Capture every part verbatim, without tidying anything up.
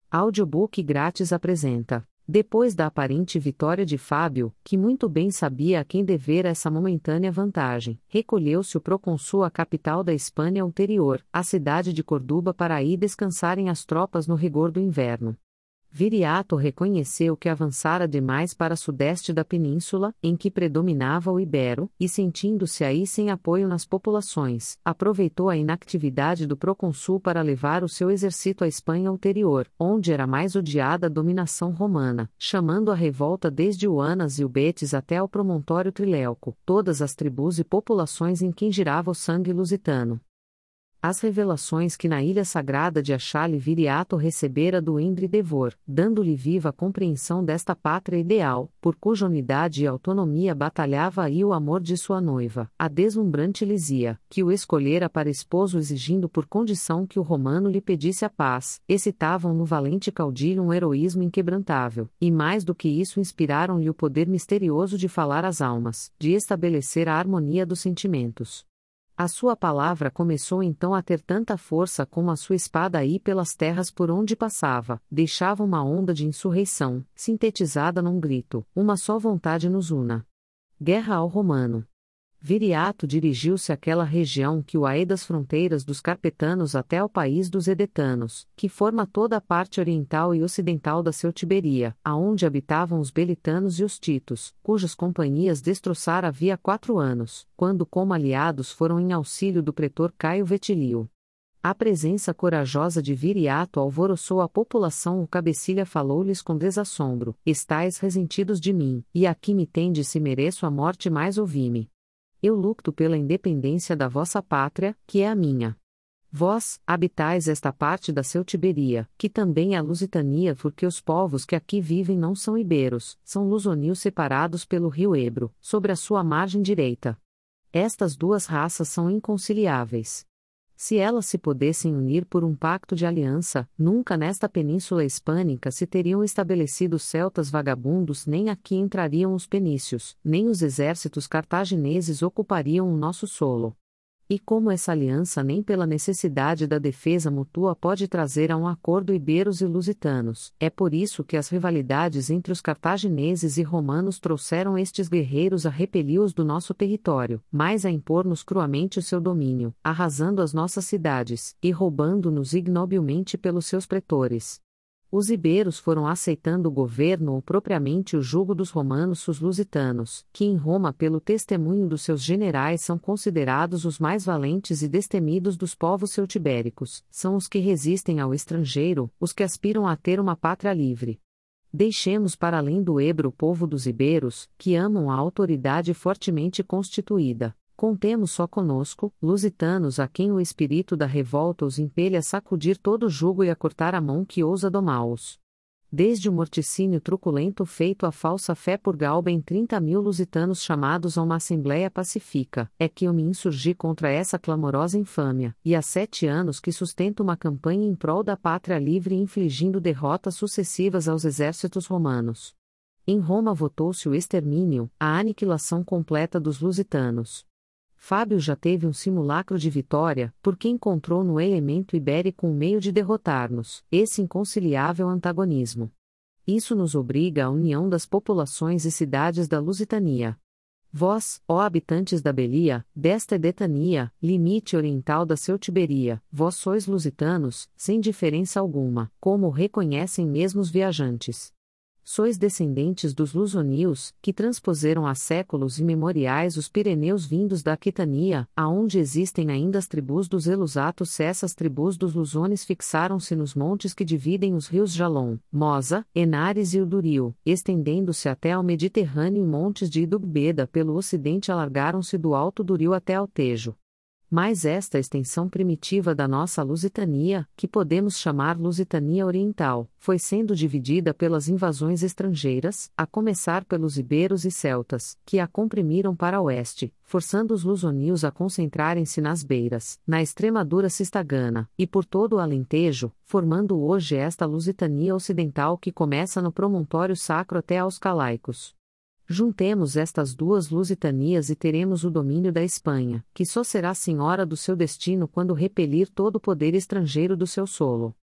Audiobook grátis apresenta. Depois da aparente vitória de Fábio, que muito bem sabia a quem dever essa momentânea vantagem, recolheu-se o procônsul à capital da Espanha ulterior, a cidade de Córdoba, para aí descansarem as tropas no rigor do inverno. Viriato reconheceu que avançara demais para sudeste da península, em que predominava o ibero, e sentindo-se aí sem apoio nas populações, aproveitou a inactividade do procônsul para levar o seu exército à Espanha ulterior, onde era mais odiada a dominação romana, chamando a revolta desde o Anas e o Betis até ao promontório Trileuco, todas as tribos e populações em quem girava o sangue lusitano. As revelações que na Ilha Sagrada de Achale Viriato recebera do Endre Devor, dando-lhe viva compreensão desta pátria ideal, por cuja unidade e autonomia batalhava aí o amor de sua noiva, a deslumbrante Lisia, que o escolhera para esposo exigindo por condição que o romano lhe pedisse a paz, excitavam no valente caudilho um heroísmo inquebrantável, e mais do que isso inspiraram-lhe o poder misterioso de falar às almas, de estabelecer a harmonia dos sentimentos. A sua palavra começou então a ter tanta força como a sua espada aí pelas terras por onde passava, deixava uma onda de insurreição, sintetizada num grito: uma só vontade nos una. Guerra ao romano. Viriato dirigiu-se àquela região que o é das fronteiras dos carpetanos até ao país dos edetanos, que forma toda a parte oriental e ocidental da Celtiberia, aonde habitavam os belitanos e os titos, cujas companhias destroçara havia quatro anos, quando como aliados foram em auxílio do pretor Caio Vetilio. A presença corajosa de Viriato alvoroçou a população. O cabecilha falou-lhes com desassombro: estais resentidos de mim, e aqui me tendes se mereço a morte, mais ouvi-me. Eu luto pela independência da vossa pátria, que é a minha. Vós, habitais esta parte da Celtiberia, que também é a Lusitania, porque os povos que aqui vivem não são iberos, são lusonios separados pelo rio Ebro, sobre a sua margem direita. Estas duas raças são inconciliáveis. Se elas se pudessem unir por um pacto de aliança, nunca nesta península hispânica se teriam estabelecido os celtas vagabundos, nem aqui entrariam os penícios, nem os exércitos cartagineses ocupariam o nosso solo. E como essa aliança nem pela necessidade da defesa mútua pode trazer a um acordo iberos e lusitanos, é por isso que as rivalidades entre os cartagineses e romanos trouxeram estes guerreiros a repeli-os do nosso território, mais a impor-nos cruamente o seu domínio, arrasando as nossas cidades, e roubando-nos ignobilmente pelos seus pretores. Os iberos foram aceitando o governo ou propriamente o jugo dos romanos lusitanos, que em Roma pelo testemunho dos seus generais são considerados os mais valentes e destemidos dos povos celtibéricos, são os que resistem ao estrangeiro, os que aspiram a ter uma pátria livre. Deixemos para além do Ebro o povo dos iberos, que amam a autoridade fortemente constituída. Contemos só conosco, lusitanos, a quem o espírito da revolta os impele a sacudir todo o jugo e a cortar a mão que ousa domá-los. Desde o morticínio truculento feito à falsa fé por Galba em trinta mil lusitanos chamados a uma assembléia pacífica, é que eu me insurgi contra essa clamorosa infâmia, e há sete anos que sustento uma campanha em prol da pátria livre infligindo derrotas sucessivas aos exércitos romanos. Em Roma votou-se o extermínio, a aniquilação completa dos lusitanos. Fábio já teve um simulacro de vitória, porque encontrou no elemento ibérico um meio de derrotar-nos, esse inconciliável antagonismo. Isso nos obriga à união das populações e cidades da Lusitania. Vós, ó habitantes da Belia, desta Edetania, limite oriental da Celtiberia, vós sois lusitanos, sem diferença alguma, como o reconhecem mesmo os viajantes. Sois descendentes dos lusonios, que transpuseram há séculos imemoriais os Pireneus vindos da Aquitania, aonde existem ainda as tribos dos elusatos. Se essas tribos dos lusones fixaram-se nos montes que dividem os rios Jalon, Mosa, Henares e Udurio, estendendo-se até ao Mediterrâneo, e montes de Idubbeda pelo ocidente alargaram-se do Alto do Rio até ao Tejo. Mas esta extensão primitiva da nossa Lusitania, que podemos chamar Lusitania Oriental, foi sendo dividida pelas invasões estrangeiras, a começar pelos iberos e celtas, que a comprimiram para oeste, forçando os lusonios a concentrarem-se nas beiras, na Extremadura cistagana, e por todo o Alentejo, formando hoje esta Lusitania Ocidental que começa no promontório sacro até aos Calaicos. Juntemos estas duas lusitanias e teremos o domínio da Espanha, que só será senhora do seu destino quando repelir todo o poder estrangeiro do seu solo.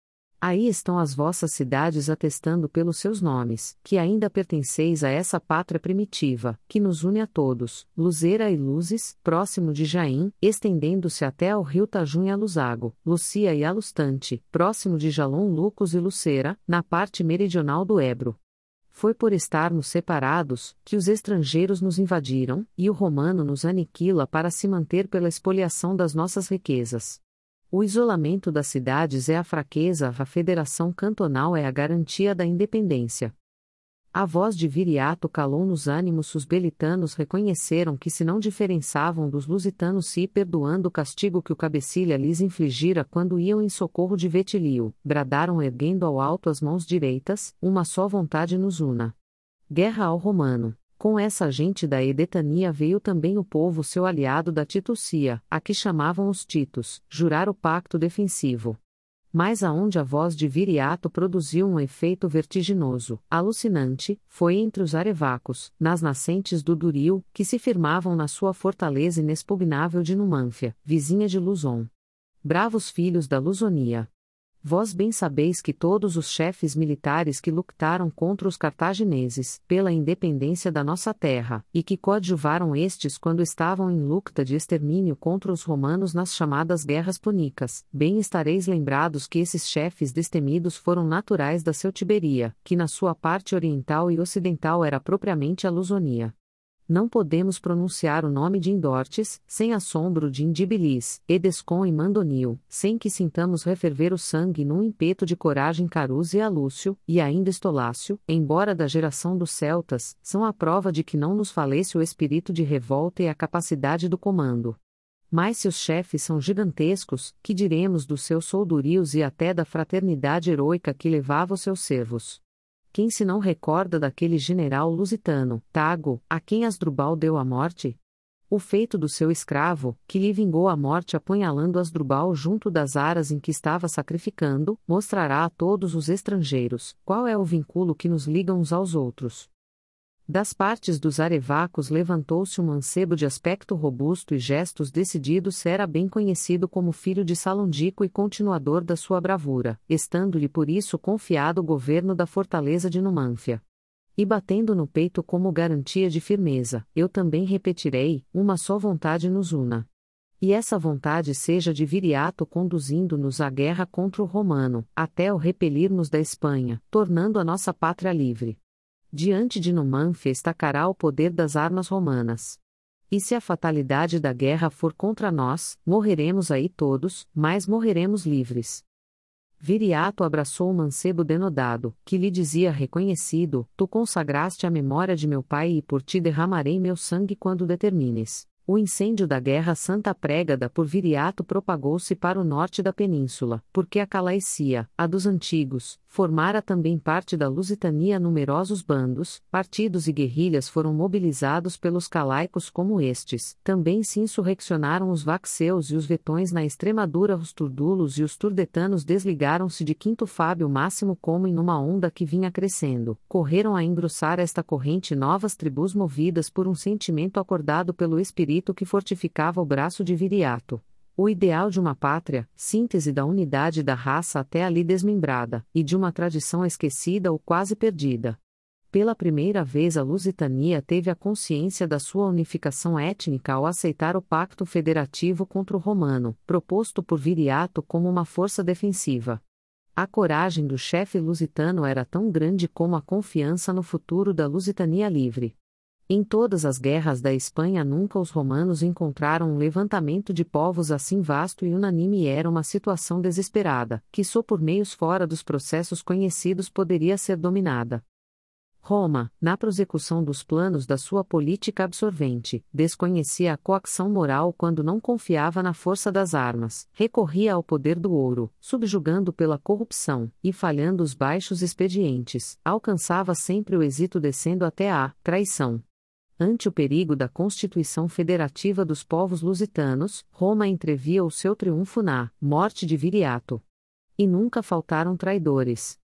Aí estão as vossas cidades atestando pelos seus nomes, que ainda pertenceis a essa pátria primitiva, que nos une a todos, Luzera e Luzes, próximo de Jaim, estendendo-se até ao rio Tajum e a Luzago, Lucia e Alustante, próximo de Jalon Lucos e Lucera, na parte meridional do Ebro. Foi por estarmos separados, que os estrangeiros nos invadiram, e o romano nos aniquila para se manter pela expoliação das nossas riquezas. O isolamento das cidades é a fraqueza, a federação cantonal é a garantia da independência. A voz de Viriato calou nos ânimos. Os belitanos reconheceram que se não diferenciavam dos lusitanos, se perdoando o castigo que o cabecilha lhes infligira quando iam em socorro de Vetilio, bradaram erguendo ao alto as mãos direitas, uma só vontade nos una. Guerra ao romano. Com essa gente da Edetania veio também o povo seu aliado da Titucia, a que chamavam os Titos, jurar o pacto defensivo. Mas aonde a voz de Viriato produziu um efeito vertiginoso, alucinante, foi entre os arevacos, nas nascentes do Duril, que se firmavam na sua fortaleza inexpugnável de Numânfia, vizinha de Luzon. Bravos filhos da Lusonia! Vós bem sabeis que todos os chefes militares que lutaram contra os cartagineses, pela independência da nossa terra, e que coadjuvaram estes quando estavam em luta de extermínio contra os romanos nas chamadas guerras punicas, bem estareis lembrados que esses chefes destemidos foram naturais da Celtiberia, que na sua parte oriental e ocidental era propriamente a Lusonia. Não podemos pronunciar o nome de Indortes, sem assombro de Indibilis, Edescon e Mandonil, sem que sintamos referver o sangue num impeto de coragem Carus e Alúcio, e ainda Estolácio, embora da geração dos celtas, são a prova de que não nos falece o espírito de revolta e a capacidade do comando. Mas se os chefes são gigantescos, que diremos dos seus soldorios e até da fraternidade heroica que levava os seus servos? Quem se não recorda daquele general lusitano, Tago, a quem Asdrubal deu a morte? O feito do seu escravo, que lhe vingou a morte apunhalando Asdrubal junto das aras em que estava sacrificando, mostrará a todos os estrangeiros qual é o vínculo que nos liga uns aos outros. Das partes dos arevacos levantou-se um mancebo de aspecto robusto e gestos decididos, era bem conhecido como filho de Salondico e continuador da sua bravura, estando-lhe por isso confiado o governo da fortaleza de Numânfia. E batendo no peito como garantia de firmeza, eu também repetirei, uma só vontade nos una. E essa vontade seja de Viriato conduzindo-nos à guerra contra o romano, até o repelirmos da Espanha, tornando a nossa pátria livre. Diante de Numânfia estacará o poder das armas romanas. E se a fatalidade da guerra for contra nós, morreremos aí todos, mas morreremos livres. Viriato abraçou o mancebo denodado, que lhe dizia reconhecido: Tu consagraste a memória de meu pai e por ti derramarei meu sangue quando determines. O incêndio da guerra santa pregada por Viriato propagou-se para o norte da península, porque a Calaícia, a dos antigos, formara também parte da Lusitania. Numerosos bandos, partidos e guerrilhas foram mobilizados pelos calaicos como estes. Também se insurreccionaram os vaxeus e os vetões na Extremadura. Os turdulos e os turdetanos desligaram-se de Quinto Fábio Máximo como em uma onda que vinha crescendo. Correram a engrossar esta corrente novas tribos movidas por um sentimento acordado pelo espírito que fortificava o braço de Viriato. O ideal de uma pátria, síntese da unidade da raça até ali desmembrada, e de uma tradição esquecida ou quase perdida. Pela primeira vez a Lusitania teve a consciência da sua unificação étnica ao aceitar o pacto federativo contra o romano, proposto por Viriato como uma força defensiva. A coragem do chefe lusitano era tão grande como a confiança no futuro da Lusitania livre. Em todas as guerras da Espanha nunca os romanos encontraram um levantamento de povos assim vasto e unânime, e era uma situação desesperada, que só por meios fora dos processos conhecidos poderia ser dominada. Roma, na prosecução dos planos da sua política absorvente, desconhecia a coação moral quando não confiava na força das armas, recorria ao poder do ouro, subjugando pela corrupção, e falhando os baixos expedientes, alcançava sempre o êxito descendo até a traição. Ante o perigo da constituição federativa dos povos lusitanos, Roma entrevia o seu triunfo na morte de Viriato. E nunca faltaram traidores.